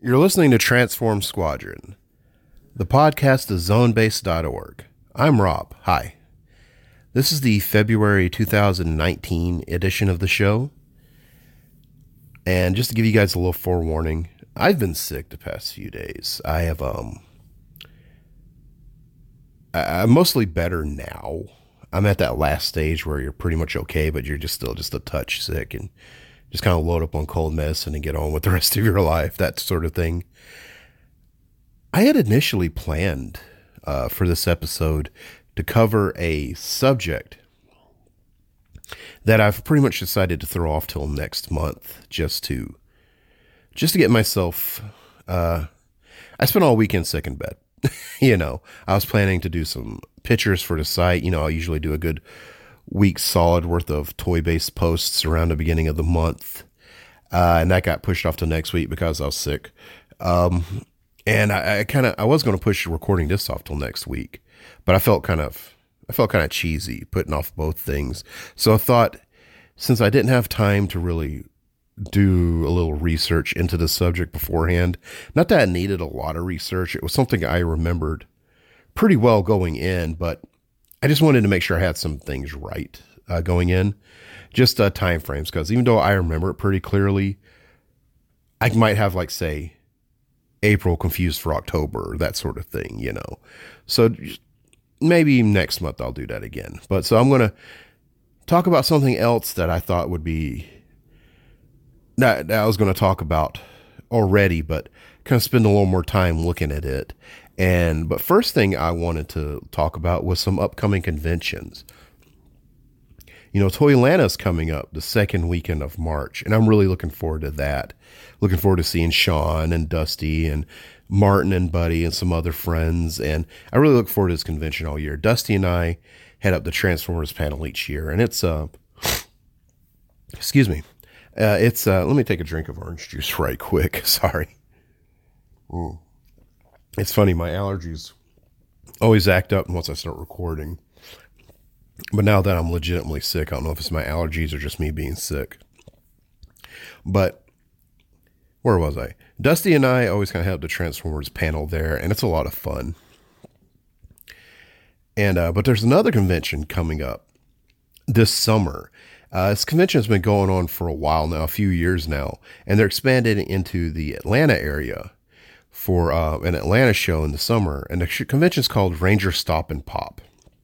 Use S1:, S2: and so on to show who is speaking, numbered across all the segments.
S1: You're listening to Transform Squadron. The podcast is zonebase.org. I'm Rob. Hi. This is the February 2019 edition of the show. And just to give you guys a little forewarning, I've been sick the past few days. I'm mostly better now. I'm at that last stage where you're pretty much okay, but you're just still just a touch sick and just kind of load up on cold medicine and get on with the rest of your life, that sort of thing. I had initially planned for this episode to cover a subject that I've pretty much decided to throw off till next month just to get myself, I spent all weekend sick in bed. I was planning to do some pictures for the site. I usually do a good week solid worth of toy-based posts around the beginning of the month. And that got pushed off to next week because I was sick. And I was going to push recording this off till next week, but I felt kind of cheesy putting off both things. So I thought, since I didn't have time to really do a little research into the subject beforehand, not that I needed a lot of research. It was something I remembered pretty well going in, but I just wanted to make sure I had some things right going in, just time frames, because even though I remember it pretty clearly, I might have, like, say, April confused for October, that sort of thing, So maybe next month I'll do that again. But so I'm going to talk about something else that I thought would be, that I was going to talk about already, but kind of spend a little more time looking at it. But first thing I wanted to talk about was some upcoming conventions. Toylana's coming up the second weekend of March, and I'm really looking forward to that. Looking forward to seeing Sean and Dusty and Martin and Buddy and some other friends. And I really look forward to this convention all year. Dusty and I head up the Transformers panel each year, and it's, excuse me. Let me take a drink of orange juice right quick. Sorry. It's funny, my allergies always act up once I start recording. But now that I'm legitimately sick, I don't know if it's my allergies or just me being sick. But where was I? Dusty and I always kind of have the Transformers panel there, and it's a lot of fun. But there's another convention coming up this summer. This convention has been going on for a while now, a few years now, and they're expanding into the Atlanta area for an Atlanta show in the summer. And the convention's called Ranger Stop and Pop.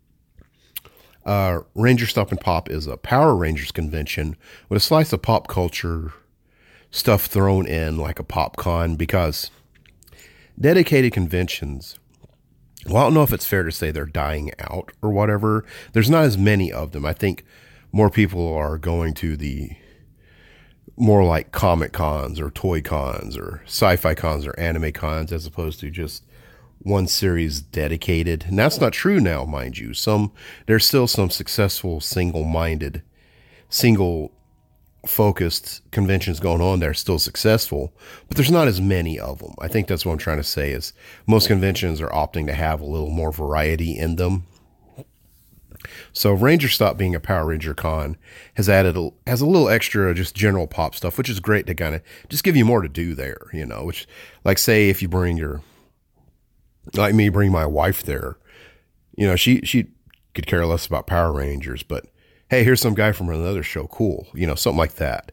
S1: Ranger Stop and Pop is a Power Rangers convention with a slice of pop culture stuff thrown in, like a PopCon, because dedicated conventions, well, I don't know if it's fair to say they're dying out or whatever. There's not as many of them. I think more people are going to the more like comic cons or toy cons or sci-fi cons or anime cons, as opposed to just one series dedicated. And that's not true now, mind you. There's still some successful single-focused conventions going on that are still successful, but there's not as many of them. I think that's what I'm trying to say, is most conventions are opting to have a little more variety in them. So Ranger Stop, being a Power Ranger con, has a little extra just general pop stuff, which is great to kind of just give you more to do there, which, like, say if you bring my wife there, she could care less about Power Rangers, but hey, here's some guy from another show. Cool. Something like that.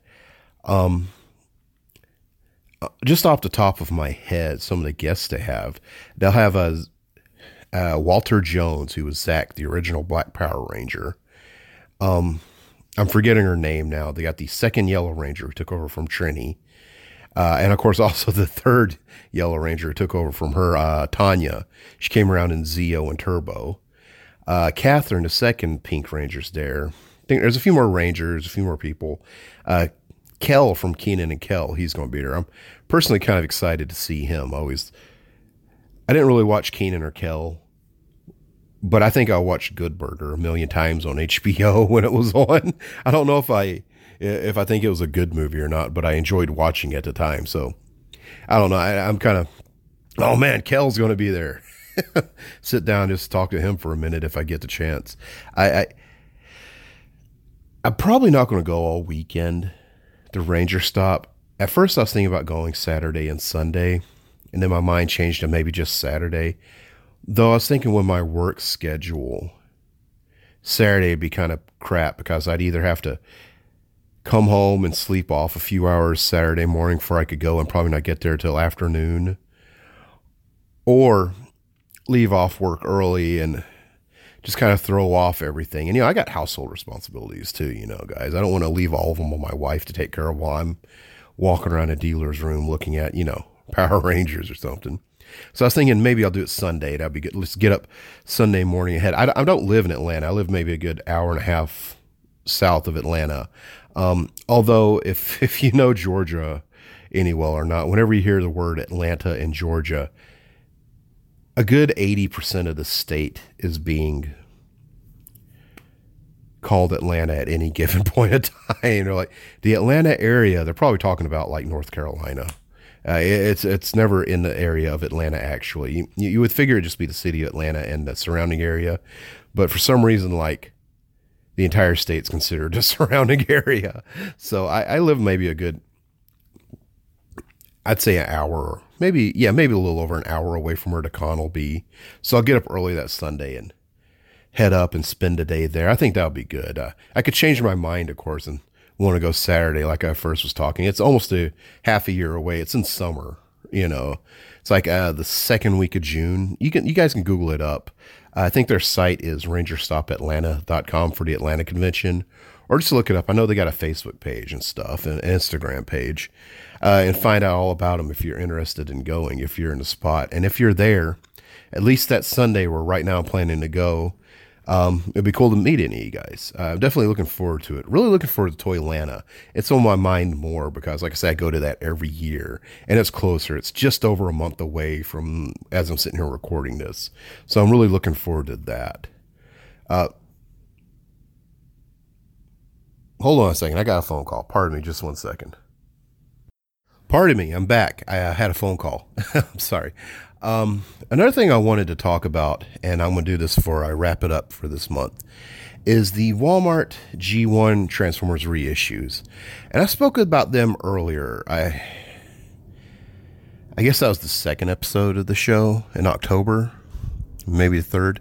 S1: Just off the top of my head, some of the guests they'll have Walter Jones, who was Zach, the original Black Power Ranger. I'm forgetting her name now. They got the second Yellow Ranger who took over from Trini. And of course, also the third Yellow Ranger who took over from her, Tanya. She came around in Zeo and Turbo. Catherine, the second Pink Ranger's there. I think there's a few more Rangers, a few more people. Kel from Kenan and Kel, he's going to be there. I'm personally kind of excited to see him. I didn't really watch Kenan or Kel, but I think I watched Good Burger a million times on HBO when it was on. I don't know if I think it was a good movie or not, but I enjoyed watching it at the time. So I don't know. I'm kind of, oh man, Kel's going to be there. Sit down, just talk to him for a minute if I get the chance. I'm probably not going to go all weekend to Ranger Stop. At first, I was thinking about going Saturday and Sunday, and then my mind changed to maybe just Saturday. Though I was thinking with my work schedule, Saturday would be kind of crap because I'd either have to come home and sleep off a few hours Saturday morning before I could go and probably not get there till afternoon, or leave off work early and just kind of throw off everything. And, I got household responsibilities too, guys. I don't want to leave all of them on my wife to take care of while I'm walking around a dealer's room looking at, Power Rangers or something. So I was thinking maybe I'll do it Sunday. That'd be good. Let's get up Sunday morning ahead. I don't live in Atlanta. I live maybe a good hour and a half south of Atlanta. Although if you know Georgia any well or not, whenever you hear the word Atlanta and Georgia, a good 80% of the state is being called Atlanta at any given point of time. They're like the Atlanta area. They're probably talking about like North Carolina. It's never in the area of Atlanta, actually. You would figure it'd just be the city of Atlanta and the surrounding area. But for some reason, like, the entire state's considered a surrounding area. So I live maybe a good, I'd say an hour, maybe a little over an hour away from where the con will be. So I'll get up early that Sunday and head up and spend a day there. I think that would be good. I could change my mind, of course, and want to go Saturday like I first was talking. It's almost a half a year away. It's in summer, It's like the second week of June. You guys can Google it up. I think their site is rangerstopatlanta.com for the Atlanta convention, or just look it up. I know they got a Facebook page and stuff and an Instagram page, and find out all about them if you're interested in going, if you're in the spot. And if you're there, at least that Sunday where right now I'm planning to go, it'd be cool to meet any of you guys. I'm definitely looking forward to it. Really looking forward to Toylanta. It's on my mind more because, like I said, I go to that every year, and it's closer. It's just over a month away from as I'm sitting here recording this. So I'm really looking forward to that. Hold on a second. I got a phone call. Pardon me just one second. Pardon me. I'm back. I had a phone call. I'm sorry. Another thing I wanted to talk about, and I'm going to do this before I wrap it up for this month, is the Walmart G1 Transformers reissues. And I spoke about them earlier. I guess that was the second episode of the show in October, maybe the third.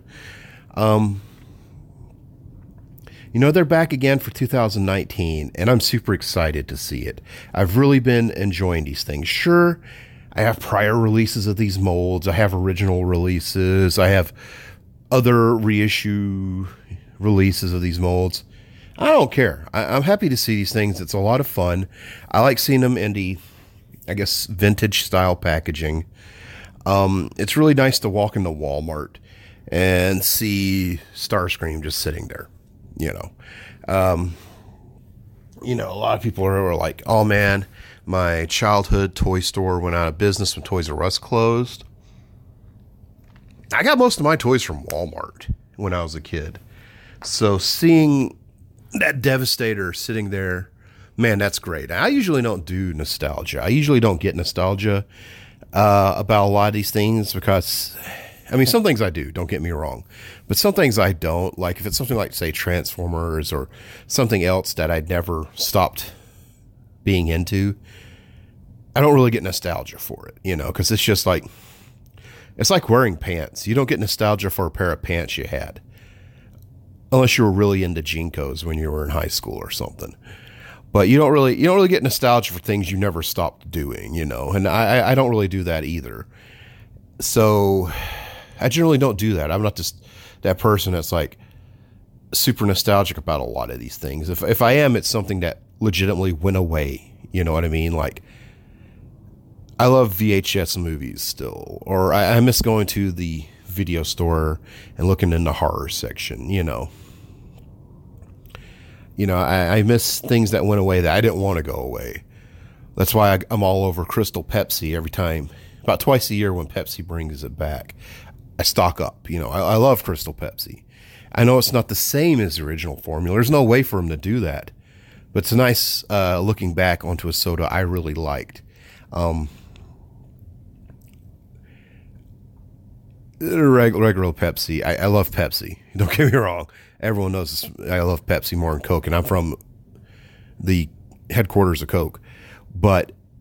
S1: They're back again for 2019, and I'm super excited to see it. I've really been enjoying these things. Sure, I have prior releases of these molds. I have original releases. I have other reissue releases of these molds. I don't care. I'm happy to see these things. It's a lot of fun. I like seeing them in the, I guess, vintage style packaging. It's really nice to walk into Walmart and see Starscream just sitting there. A lot of people are like, oh man, my childhood toy store went out of business when Toys R Us closed. I got most of my toys from Walmart when I was a kid. So seeing that Devastator sitting there, man, that's great. I usually don't do nostalgia. I usually don't get nostalgia about a lot of these things because, some things I do, don't get me wrong. But some things I don't. Like if it's something like, say, Transformers or something else that I'd never stopped being into, I don't really get nostalgia for it, because it's just like, it's like wearing pants. You don't get nostalgia for a pair of pants you had, unless you were really into Jinkos when you were in high school or something. But you don't really get nostalgia for things you never stopped doing, and I don't really do that either. So I generally don't do that. I'm not just that person that's like super nostalgic about a lot of these things. If I am, it's something that legitimately went away. You know what I mean? Like, I love VHS movies still, or I miss going to the video store and looking in the horror section, I miss things that went away that I didn't want to go away. That's why I'm all over Crystal Pepsi every time. About twice a year when Pepsi brings it back, I stock up. I love Crystal Pepsi. I know it's not the same as the original formula. There's no way for them to do that. But it's nice looking back onto a soda I really liked. Regular Pepsi. I love Pepsi. Don't get me wrong. Everyone knows this, I love Pepsi more than Coke, and I'm from the headquarters of Coke. But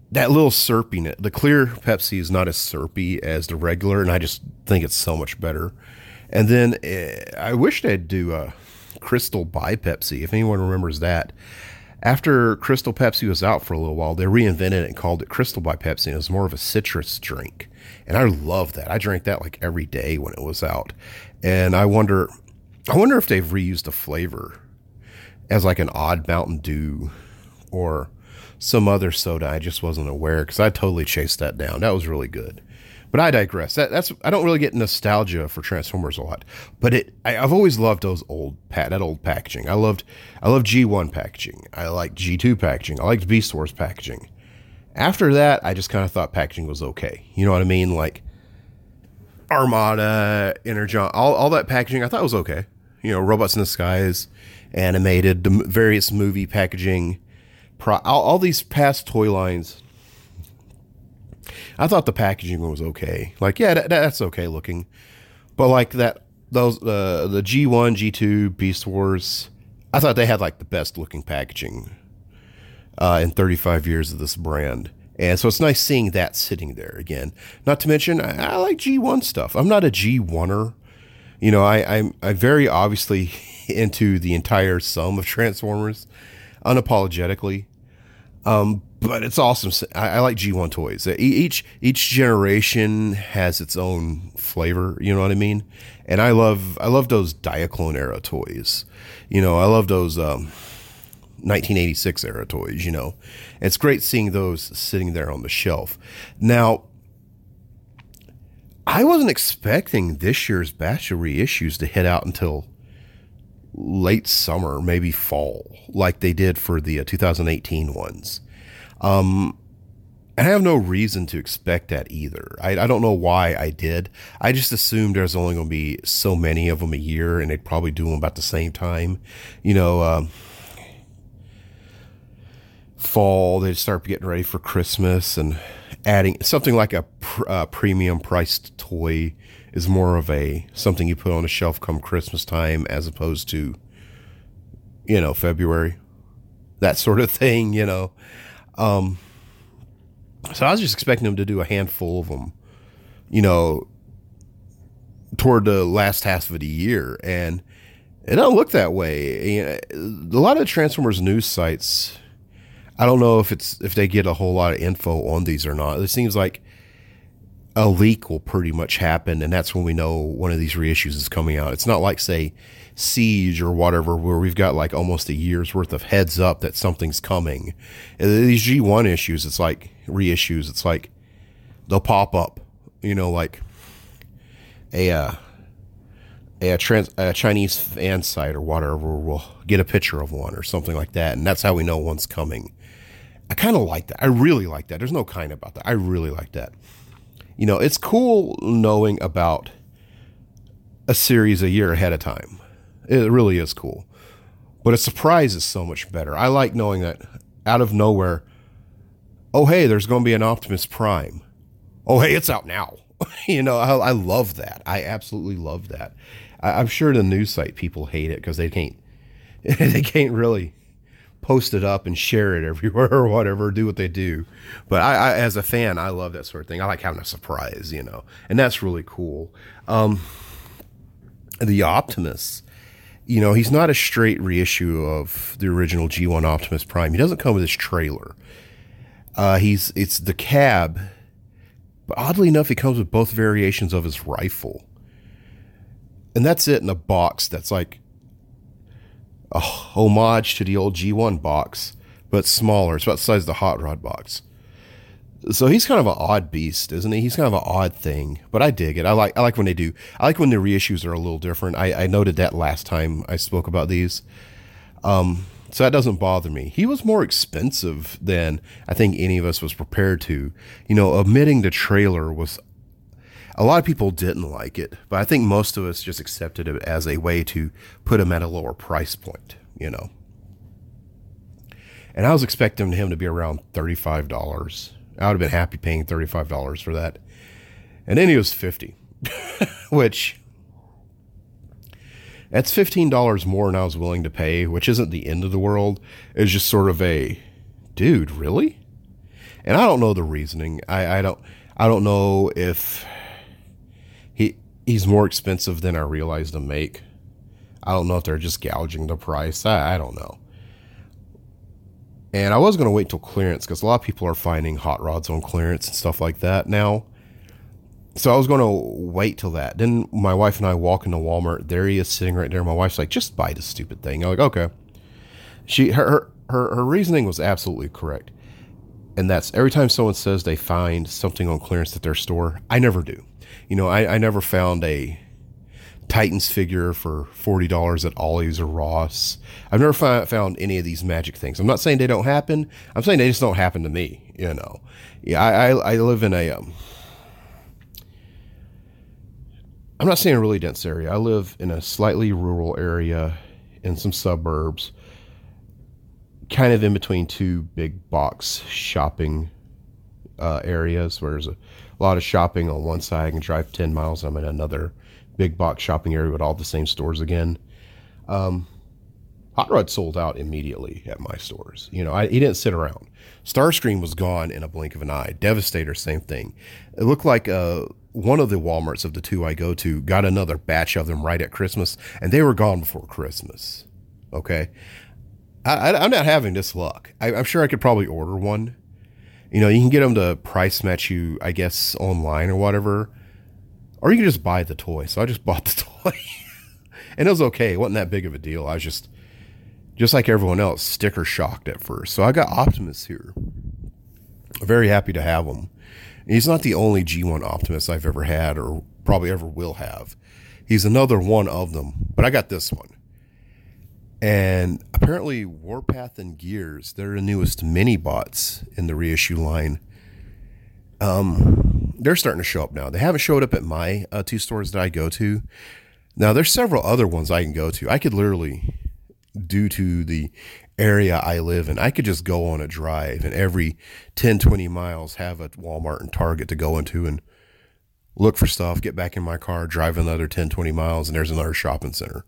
S1: that little syrupiness. The clear Pepsi is not as syrupy as the regular, and I just think it's so much better. And then I wish they'd do a Crystal by Pepsi, if anyone remembers that. After Crystal Pepsi was out for a little while, they reinvented it and called it Crystal by Pepsi, and it was more of a citrus drink. And I love that. I drank that like every day when it was out. And I wonder if they've reused the flavor as like an odd Mountain Dew or some other soda. I just wasn't aware because I totally chased that down. That was really good. But I digress. That's I don't really get nostalgia for Transformers a lot, but I've always loved that old packaging. I love G1 packaging. I like G2 packaging. I liked Beast Wars packaging. After that, I just kind of thought packaging was okay. You know what I mean? Like Armada, Energon, all that packaging, I thought was okay. You know, Robots in the Skies, animated, the various movie packaging, all these past toy lines. I thought the packaging was okay. Like, yeah, that's okay looking. But like the G1, G2, Beast Wars, I thought they had like the best looking packaging in 35 years of this brand. And so it's nice seeing that sitting there again. Not to mention, I like G1 stuff. I'm not a G1er. You know, I'm very obviously into the entire sum of Transformers, unapologetically. But it's awesome. I like G1 toys. Each generation has its own flavor. You know what I mean? And I love those Diaclone era toys. You know, I love those 1986 era toys. You know, it's great seeing those sitting there on the shelf. Now, I wasn't expecting this year's batch of reissues to hit out until late summer, maybe fall, like they did for the 2018 ones. And I have no reason to expect that either. I don't know why I did. I just assumed there's only going to be so many of them a year, and they'd probably do them about the same time. You know, fall, they'd start getting ready for Christmas, and adding something like a premium priced toy is more of something you put on a shelf come Christmas time as opposed to, you know, February, that sort of thing, you know. So I was just expecting them to do a handful of them, you know, toward the last half of the year, and it don't look that way. You know, a lot of Transformers news sites, I don't know if they get a whole lot of info on these or not. It seems like a leak will pretty much happen, and that's when we know one of these reissues is coming out. It's not like, say, Siege or whatever, where we've got like almost a year's worth of heads up that something's coming. These G1 issues, it's like reissues. It's like they'll pop up, you know, like a Chinese fan site or whatever. We'll get a picture of one or something like that, and that's how we know one's coming. I kind of like that. I really like that. There's no kind about that. I really like that. You know, it's cool knowing about a series a year ahead of time. It really is cool. But a surprise is so much better. I like knowing that out of nowhere, oh, hey, there's going to be an Optimus Prime. Oh, hey, it's out now. You know, I love that. I absolutely love that. I'm sure the news site people hate it because they can't really post it up and share it everywhere or whatever, do what they do. But I as a fan, I love that sort of thing. I like having a surprise, you know, and that's really cool. The Optimus, you know, he's not a straight reissue of the original G1 Optimus Prime. He doesn't come with his trailer. It's the cab, but oddly enough, he comes with both variations of his rifle. And that's it in a box that's like a homage to the old G1 box, but smaller. It's about the size of the Hot Rod box. So he's kind of an odd beast, isn't he? He's kind of an odd thing, but I dig it. I like when they do. I like when the reissues are a little different. I noted that last time I spoke about these. So that doesn't bother me. He was more expensive than I think any of us was prepared to. You know, omitting the trailer was, a lot of people didn't like it, but I think most of us just accepted it as a way to put him at a lower price point, you know. And I was expecting him to be around $35. I would have been happy paying $35 for that. And then he was $50, which that's $15 more than I was willing to pay, which isn't the end of the world. It's just sort of dude, really? And I don't know the reasoning. I don't know if he's more expensive than I realized to make. I don't know if they're just gouging the price. I don't know. And I was going to wait till clearance because a lot of people are finding hot rods on clearance and stuff like that now. So I was going to wait till that. Then my wife and I walk into Walmart. There he is sitting right there. My wife's like, just buy the stupid thing. I'm like, okay. Her reasoning was absolutely correct. And that's every time someone says they find something on clearance at their store, I never do. You know, I never found a Titans figure for $40 at Ollie's or Ross. I've never found any of these magic things. I'm not saying they don't happen. I'm saying they just don't happen to me, you know. Yeah, I live in a I'm not saying a really dense area. I live in a slightly rural area in some suburbs, kind of in between two big box shopping areas where there's a lot of shopping on one side. I can drive 10 miles. I'm in another big box shopping area with all the same stores again. Hot Rod sold out immediately at my stores. You know, he didn't sit around. Starscream was gone in a blink of an eye. Devastator, same thing. It looked like one of the Walmarts of the two I go to got another batch of them right at Christmas, and they were gone before Christmas. Okay? I'm not having this luck. I'm sure I could probably order one. You know, you can get them to price match you, I guess, online or whatever. Or you can just buy the toy. So I just bought the toy. And it was okay. It wasn't that big of a deal. I was just like everyone else, sticker shocked at first. So I got Optimus here. Very happy to have him. He's not the only G1 Optimus I've ever had or probably ever will have. He's another one of them. But I got this one. And apparently Warpath and Gears, they're the newest mini bots in the reissue line. They're starting to show up now. They haven't showed up at my two stores that I go to. Now, there's several other ones I can go to. I could literally, due to the area I live in, I could just go on a drive and every 10, 20 miles have a Walmart and Target to go into and look for stuff, get back in my car, drive another 10, 20 miles, and there's another shopping center.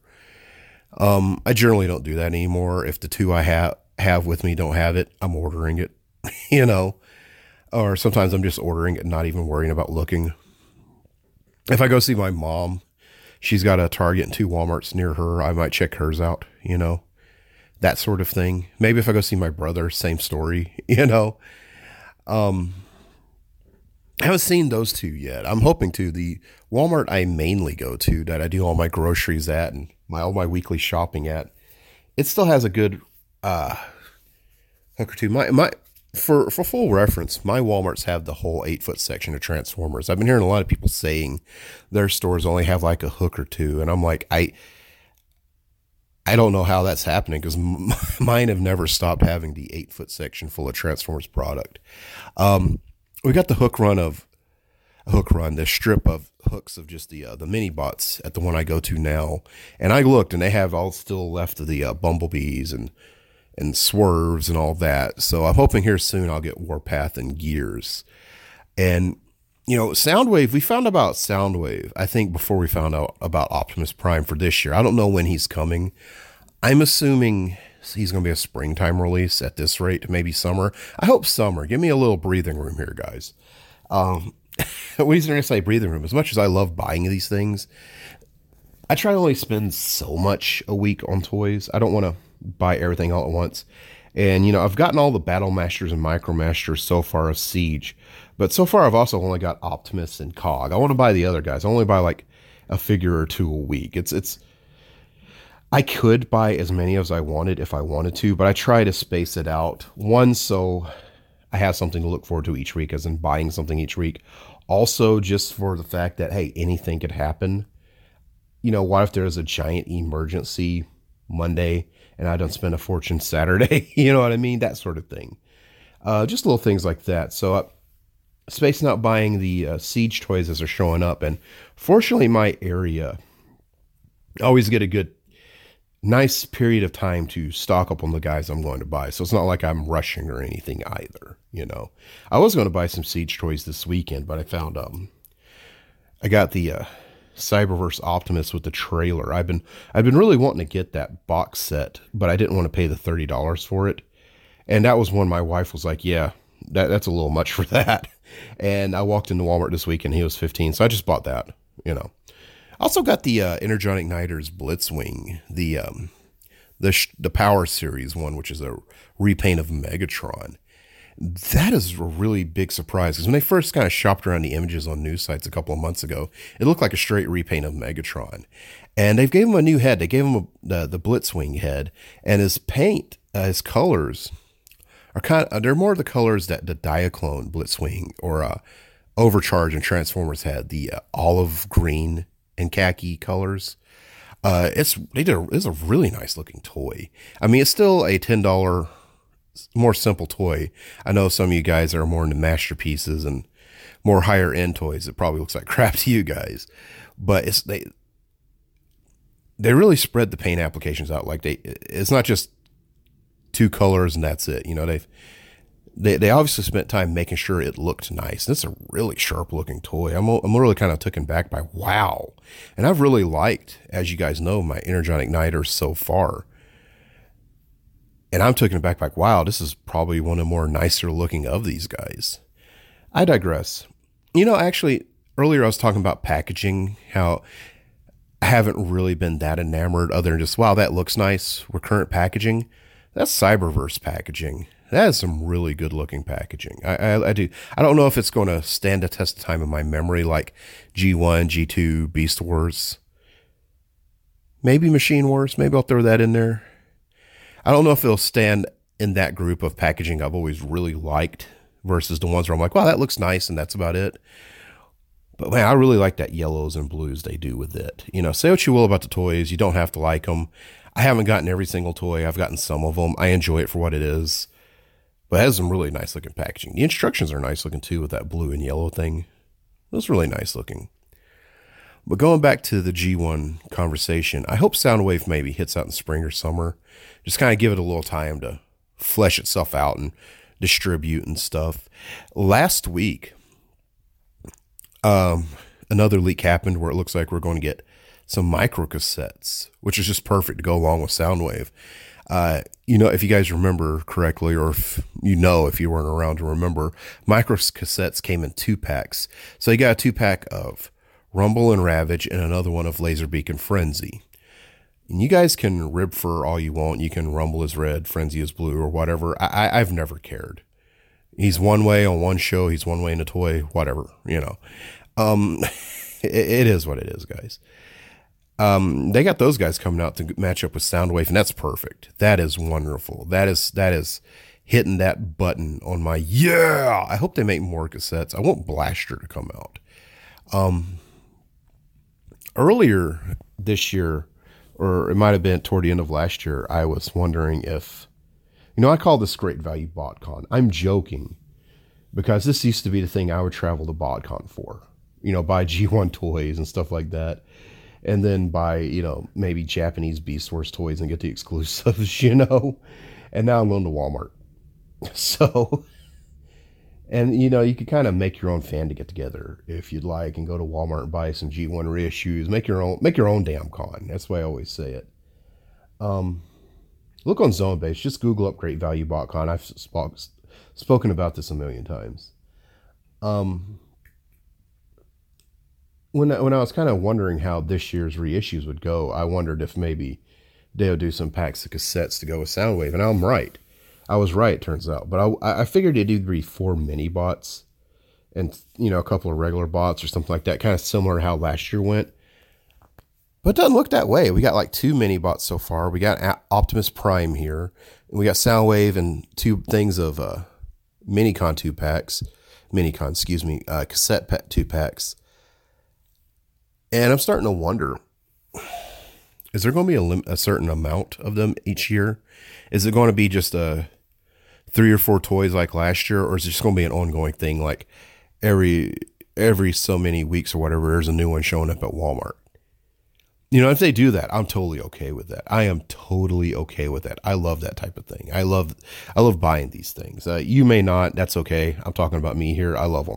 S1: I generally don't do that anymore. If the two I have with me don't have it, I'm ordering it, you know, or sometimes I'm just ordering it, not even worrying about looking. If I go see my mom, she's got a Target and two Walmarts near her. I might check hers out, you know, that sort of thing. Maybe if I go see my brother, same story, you know. I haven't seen those two yet. I'm hoping to. The Walmart I mainly go to, that I do all my groceries at and all my weekly shopping at, it still has a good hook or two. For full reference, my Walmarts have the whole 8-foot section of Transformers. I've been hearing a lot of people saying their stores only have like a hook or two, and I'm like, I don't know how that's happening because mine have never stopped having the 8-foot section full of Transformers product. We got the the strip of hooks of just the mini bots at the one I go to now, and I looked and they have all still left of the Bumblebees and Swerves and all that. So I'm hoping here soon I'll get Warpath and Gears. And you know, Soundwave, we found about Soundwave I think before we found out about Optimus Prime for this year. I don't know when he's coming. I'm assuming he's going to be a springtime release at this rate, maybe summer. I hope summer. Give me a little breathing room here, guys. What is there to say breathing room? As much as I love buying these things, I try to only spend so much a week on toys. I don't want to buy everything all at once. And, you know, I've gotten all the Battle Masters and Micro Masters so far of Siege. But so far, I've also only got Optimus and Cog. I want to buy the other guys. I only buy like a figure or two a week. I could buy as many as I wanted if I wanted to, but I try to space it out. One, so I have something to look forward to each week, as in buying something each week. Also, just for the fact that, hey, anything could happen. You know, what if there's a giant emergency Monday and I don't spend a fortune Saturday? You know what I mean? That sort of thing. Just little things like that. So spacing out buying the Siege toys as they're showing up. And fortunately, my area, I always get a good, nice period of time to stock up on the guys I'm going to buy. So it's not like I'm rushing or anything either, you know. I was going to buy some Siege toys this weekend, but I found I got the Cyberverse Optimus with the trailer. I've been really wanting to get that box set, but I didn't want to pay the $30 for it. And that was when my wife was like, yeah, That's a little much for that. And I walked into Walmart this week and he was 15, so I just bought that. Also got the Energon Igniters Blitzwing, the Power Series one, which is a repaint of Megatron. That is a really big surprise because when they first kind of shopped around the images on news sites a couple of months ago, it looked like a straight repaint of Megatron. And they've gave him a new head. They gave him the Blitzwing head, and his paint, his colors are they're more the colors that the Diaclone Blitzwing or Overcharge and Transformers had, the olive green and khaki colors. It's a really nice looking toy. I mean, it's still a $10 more simple toy. I know some of you guys are more into masterpieces and more higher end toys. It probably looks like crap to you guys, but they really spread the paint applications out. Like it's not just two colors and that's it. They obviously spent time making sure it looked nice. And it's a really sharp looking toy. I'm really kind of taken back by wow. And I've really liked, as you guys know, my Energon Igniters so far. And I'm taken aback by, wow, this is probably one of the more nicer looking of these guys. I digress. Actually, earlier I was talking about packaging, how I haven't really been that enamored other than just, wow, that looks nice with current packaging. That's Cyberverse packaging. That is some really good looking packaging. I do. I don't know if it's going to stand the test of time in my memory like G1, G2, Beast Wars. Maybe Machine Wars. Maybe I'll throw that in there. I don't know if it'll stand in that group of packaging I've always really liked versus the ones where I'm like, wow, that looks nice and that's about it. But man, I really like that yellows and blues they do with it. Say what you will about the toys. You don't have to like them. I haven't gotten every single toy. I've gotten some of them. I enjoy it for what it is. But it has some really nice looking packaging. The instructions are nice looking too with that blue and yellow thing. It was really nice looking. But going back to the G1 conversation, I hope Soundwave maybe hits out in spring or summer. Just kind of give it a little time to flesh itself out and distribute and stuff. Last week, another leak happened where it looks like we're going to get some micro cassettes, which is just perfect to go along with Soundwave. If you guys remember correctly, or if you weren't around to remember, micro cassettes came in 2-packs. So you got a 2-pack of Rumble and Ravage and another one of Laserbeak and Frenzy. And you guys can rib for all you want. You can Rumble is red, Frenzy is blue, or whatever. I've never cared. He's one way on one show. He's one way in a toy, whatever, it is what it is, guys. They got those guys coming out to match up with Soundwave, and that's perfect. That is wonderful. That is hitting that button on my, yeah. I hope they make more cassettes. I want Blaster to come out. Earlier this year, or it might have been toward the end of last year, I was wondering if, I call this Great Value BotCon. I'm joking because this used to be the thing I would travel to BotCon for, buy G1 toys and stuff like that. And then buy, maybe Japanese Beast Wars toys and get the exclusives, And now I'm going to Walmart. So, and you could kind of make your own fan to get together if you'd like and go to Walmart and buy some G1 reissues. Make your own damn con. That's the way I always say it. Look on Zonebase. Just Google up Great Value BotCon. I've spoken about this a million times. When I was kind of wondering how this year's reissues would go, I wondered if maybe they'll do some packs of cassettes to go with Soundwave, and I'm right. I was right, turns out. But I figured it'd be 4 mini bots and, a couple of regular bots or something like that, kind of similar to how last year went. But it doesn't look that way. We got like 2 mini bots so far. We got Optimus Prime here, and we got Soundwave and 2 things of Minicon 2-packs. Cassette 2-packs. And I'm starting to wonder, is there going to be a certain amount of them each year? Is it going to be just 3 or 4 toys like last year? Or is it just going to be an ongoing thing like every so many weeks or whatever, there's a new one showing up at Walmart? If they do that, I'm totally okay with that. I am totally okay with that. I love that type of thing. I love buying these things. You may not. That's okay. I'm talking about me here. I love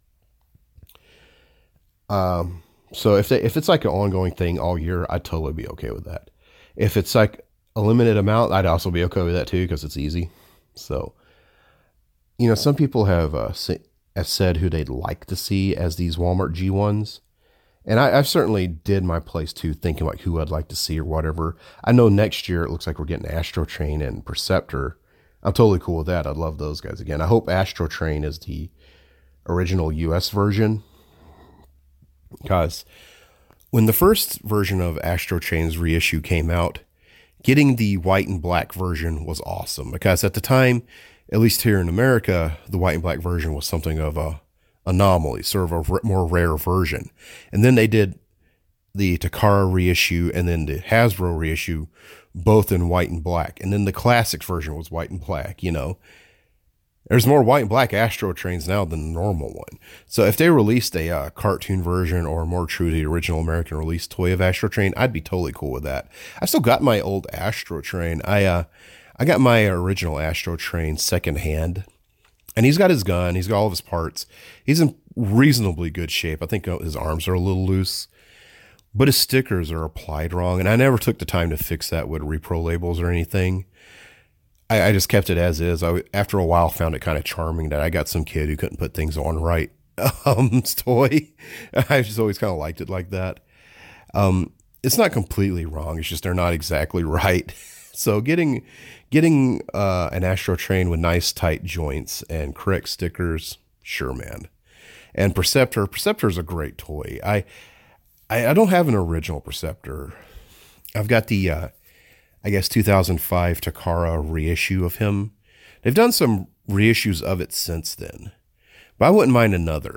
S1: them. So if it's like an ongoing thing all year, I'd totally be okay with that. If it's like a limited amount, I'd also be okay with that too because it's easy. So, Some people have said who they'd like to see as these Walmart G1s. And I've certainly did my place too, thinking like who I'd like to see or whatever. I know next year it looks like we're getting Astro Train and Perceptor. I'm totally cool with that. I'd love those guys again. I hope Astro Train is the original US version, because when the first version of Astro Train's reissue came out, getting the white and black version was awesome, because at the time, at least here in America, the white and black version was something of a anomaly, sort of a more rare version. And then they did the Takara reissue and then the Hasbro reissue, both in white and black. And then the classics version was white and black. There's more white and black Astro Trains now than the normal one. So if they released a cartoon version or more true to the original American release toy of Astro Train, I'd be totally cool with that. I still got my old Astro Train. I got my original Astro Train secondhand. And he's got his gun. He's got all of his parts. He's in reasonably good shape. I think his arms are a little loose, but his stickers are applied wrong. And I never took the time to fix that with repro labels or anything. I just kept it as is. After a while, found it kind of charming that I got some kid who couldn't put things on right. Toy. I just always kind of liked it like that. It's not completely wrong. It's just they're not exactly right. So getting an Astro Train with nice tight joints and correct stickers, sure, man. And Perceptor is a great toy. I don't have an original Perceptor. I've got the I guess 2005 Takara reissue of him. They've done some reissues of it since then, but I wouldn't mind another.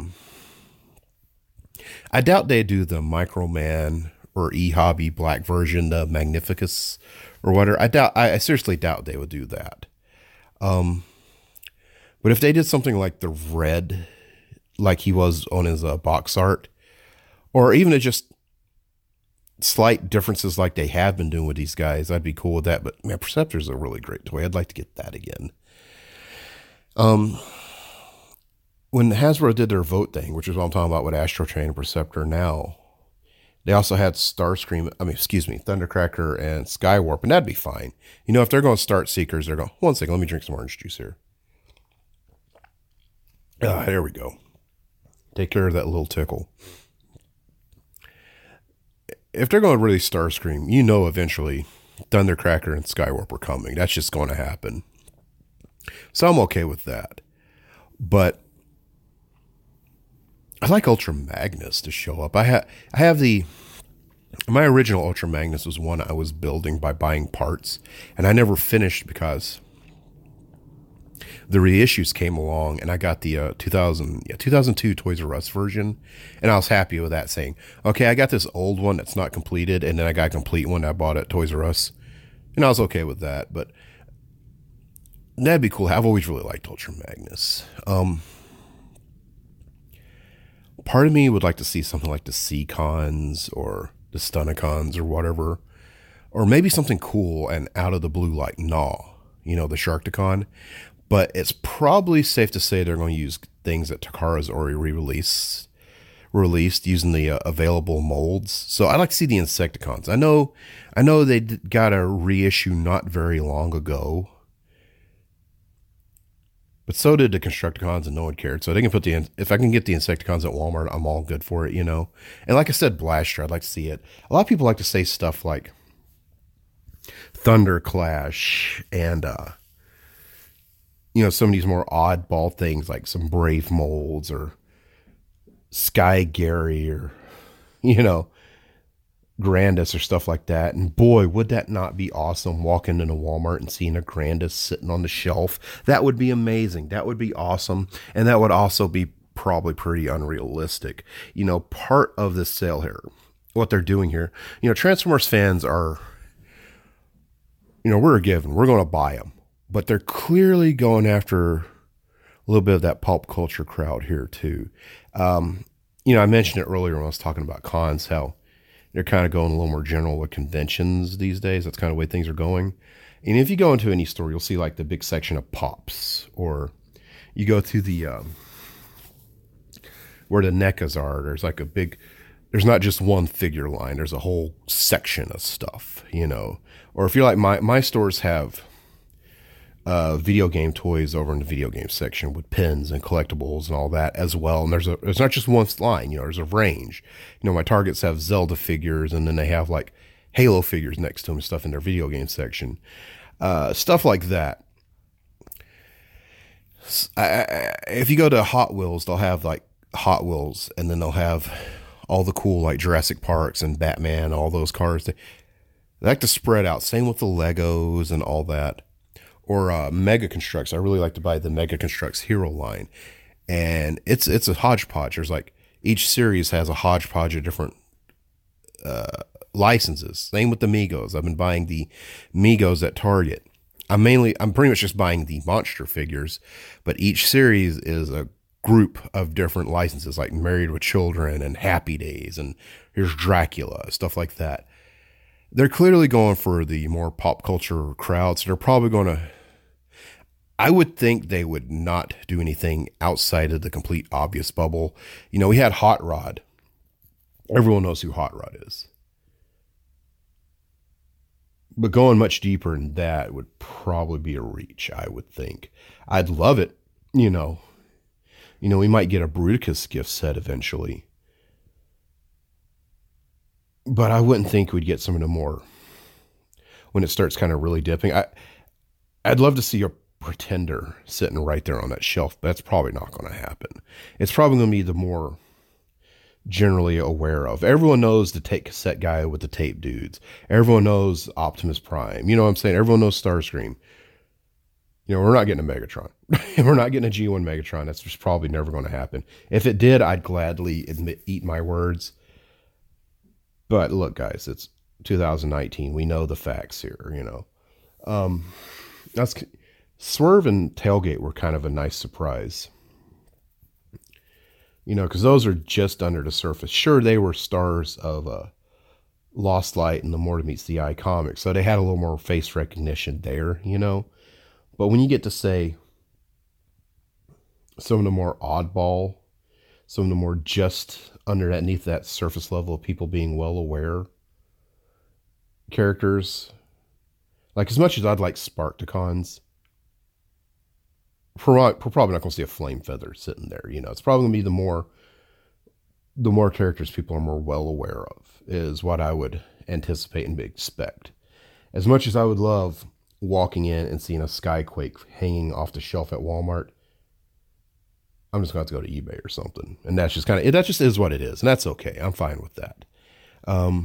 S1: I doubt they do the Microman or E-Hobby black version, the Magnificus or whatever. I seriously doubt they would do that. But if they did something like the red, like he was on his box art, or even just slight differences like they have been doing with these guys, I'd be cool with that. But man, Perceptor's a really great toy. I'd like to get that again. When Hasbro did their vote thing, which is what I'm talking about with Astro Train and Perceptor now, they also had Thundercracker and Skywarp, and that'd be fine. If they're going to start Seekers, they're going, one second, let me drink some orange juice here. There we go. Take care of that little tickle. If they're going to release Starscream, eventually Thundercracker and Skywarp are coming. That's just going to happen. So I'm okay with that. But I like Ultra Magnus to show up. I have my original Ultra Magnus was one I was building by buying parts, and I never finished because the reissues came along, and I got the 2002 Toys R Us version, and I was happy with that, saying, okay, I got this old one that's not completed, and then I got a complete one I bought at Toys R Us, and I was okay with that. But that'd be cool. I've always really liked Ultra Magnus. Part of me would like to see something like the Seacons or the Stunicons or whatever, or maybe something cool and out of the blue like Gnaw, the Sharkticon. But it's probably safe to say they're going to use things that Takara's already released using the available molds. So I'd like to see the Insecticons. I know they got a reissue not very long ago, but so did the Constructicons, and no one cared. So they can put if I can get the Insecticons at Walmart, I'm all good for it, And like I said, Blaster, I'd like to see it. A lot of people like to say stuff like Thunderclash and some of these more oddball things like some Brave molds or Sky Gary or, Grandis or stuff like that. And boy, would that not be awesome, walking into Walmart and seeing a Grandis sitting on the shelf. That would be amazing. That would be awesome. And that would also be probably pretty unrealistic. Part of this sale here, what they're doing here, Transformers fans are, we're a given. We're going to buy them. But they're clearly going after a little bit of that pulp culture crowd here too. I mentioned it earlier when I was talking about cons, how they're kind of going a little more general with conventions these days. That's kind of the way things are going. And if you go into any store, you'll see like the big section of pops, or you go to the, where the NECAs are, there's not just one figure line. There's a whole section of stuff, Or if you're like my stores have video game toys over in the video game section with pins and collectibles and all that as well. And there's not just one line, there's a range. My Targets have Zelda figures, and then they have like Halo figures next to them and stuff in their video game section. Stuff like that. If you go to Hot Wheels, they'll have like Hot Wheels, and then they'll have all the cool like Jurassic Parks and Batman, all those cars. They like to spread out. Same with the Legos and all that. Or Mega Constructs. I really like to buy the Mega Constructs Hero line. And it's a hodgepodge. There's like each series has a hodgepodge of different licenses. Same with the Migos. I've been buying the Migos at Target. I'm pretty much just buying the monster figures, but each series is a group of different licenses, like Married with Children and Happy Days, and here's Dracula, stuff like that. They're clearly going for the more pop culture crowd, so they're probably going to, I would think they would not do anything outside of the complete obvious bubble. We had Hot Rod. Everyone knows who Hot Rod is. But going much deeper than that would probably be a reach, I would think. I'd love it, we might get a Bruticus gift set eventually. But I wouldn't think we'd get some of the more, when it starts kind of really dipping. I'd love to see a Pretender sitting right there on that shelf, but that's probably not going to happen. It's probably going to be the more generally aware of. Everyone knows the tape cassette guy with the tape dudes. Everyone knows Optimus Prime. You know what I'm saying? Everyone knows Starscream. We're not getting a Megatron. We're not getting a G1 Megatron. That's just probably never going to happen. If it did, I'd gladly eat my words. But look, guys, it's 2019. We know the facts here, That's Swerve and Tailgate were kind of a nice surprise. Because those are just under the surface. Sure, they were stars of Lost Light and the More Than Meets the Eye comics, so they had a little more face recognition there, But when you get to say some of the more oddball, some of the more just underneath that surface level of people being well aware characters, like as much as I'd like Sparkticons, we're probably not going to see a Flame Feather sitting there. It's probably going to be the more characters people are more well aware of is what I would anticipate and expect. As much as I would love walking in and seeing a Skyquake hanging off the shelf at Walmart, I'm just going to have to go to eBay or something. And that's just that just is what it is. And that's okay. I'm fine with that. I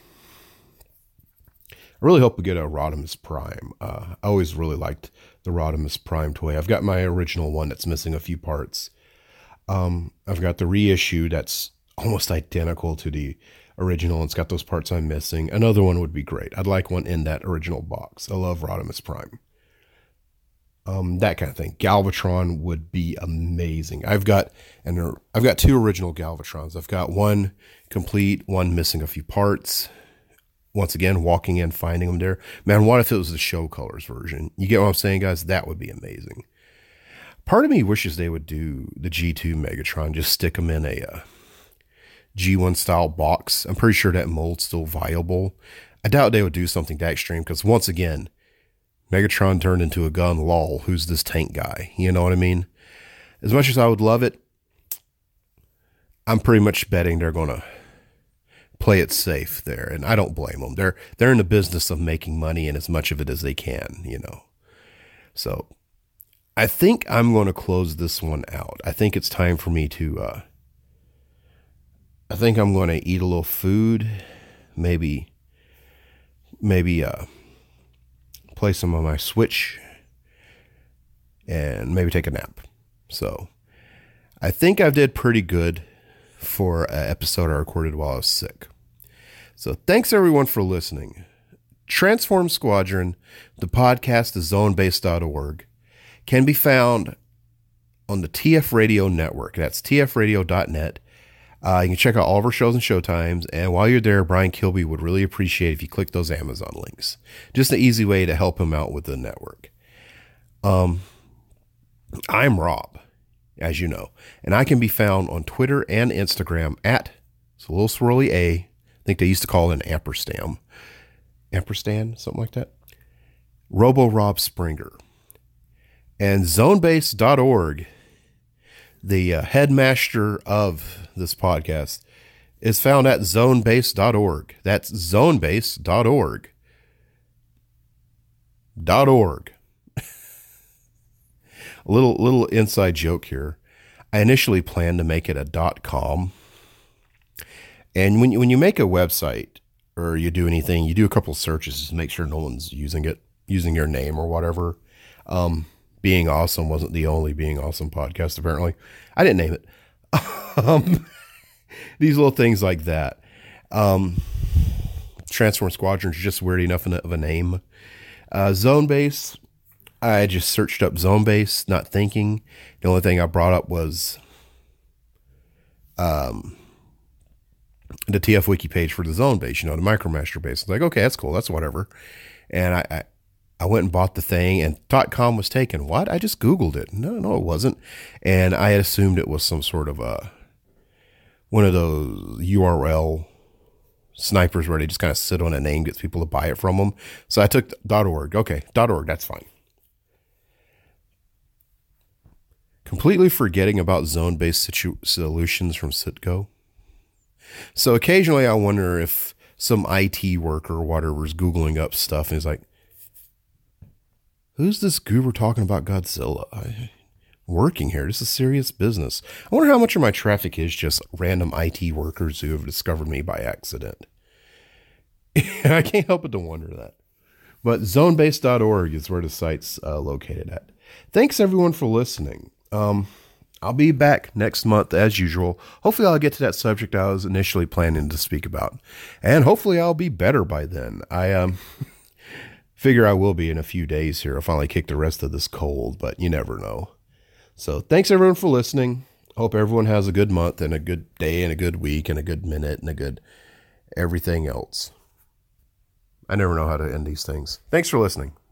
S1: really hope we get a Rodimus Prime. I always really liked the Rodimus Prime toy. I've got my original one that's missing a few parts. I've got the reissue that's almost identical to the original. It's got those parts I'm missing. Another one would be great. I'd like one in that original box. I love Rodimus Prime. That kind of thing. Galvatron would be amazing. I've got two original Galvatrons. I've got one complete, one missing a few parts. Once again, walking in, finding them there. Man, what if it was the show colors version? You get what I'm saying, guys? That would be amazing. Part of me wishes they would do the G2 Megatron, just stick them in a G1 style box. I'm pretty sure that mold's still viable. I doubt they would do something that extreme because once again, Megatron turned into a gun. Lol, who's this tank guy? You know what I mean? As much as I would love it, I'm pretty much betting they're going to play it safe there, and I don't blame them. They're in the business of making money and as much of it as they can, So I think I'm going to close this one out. I think it's time for me to. I think I'm going to eat a little food, maybe play some of my Switch, and maybe take a nap. So I think I did pretty good for an episode I recorded while I was sick. So thanks everyone for listening. Transform Squadron, the podcast is zonebase.org, can be found on the TF Radio Network. That's tfradio.net. You can check out all of our shows and showtimes. And while you're there, Brian Kilby would really appreciate if you click those Amazon links. Just an easy way to help him out with the network. I'm Rob, as you know, and I can be found on Twitter and Instagram at it's a little swirly A. I think they used to call it an ampersand, something like that. Robo Rob Springer. And zonebase.org, the headmaster of this podcast, is found at zonebase.org. That's zonebase.org. .org. A little inside joke here. I initially planned to make it a .com. And when you make a website or you do anything, you do a couple searches to make sure no one's using your name or whatever. Being Awesome wasn't the only Being Awesome podcast, apparently. I didn't name it. These little things like that. Transform Squadron's just weird enough of a name. Zonebase, I just searched up Zonebase, not thinking. The only thing I brought up was the TF Wiki page for the Zonebase, the MicroMaster base. I was like, okay, that's cool. That's whatever. And I went and bought the thing, and .com was taken. What? I just Googled it. No, it wasn't. And I had assumed it was some sort of one of those URL snipers where they just kind of sit on a name, gets people to buy it from them. So I took .org. Okay, .org, that's fine. Completely forgetting about zone-based solutions from Citgo. So occasionally I wonder if some IT worker or whatever is Googling up stuff and is like, who's this goober talking about Godzilla? I'm working here. This is serious business. I wonder how much of my traffic is just random IT workers who have discovered me by accident. I can't help but to wonder that. But zonebase.org is where the site's located at. Thanks everyone for listening. I'll be back next month as usual. Hopefully I'll get to that subject I was initially planning to speak about. And hopefully I'll be better by then. I figure I will be in a few days here. I'll finally kick the rest of this cold, but you never know. So thanks everyone for listening. Hope everyone has a good month and a good day and a good week and a good minute and a good everything else. I never know how to end these things. Thanks for listening.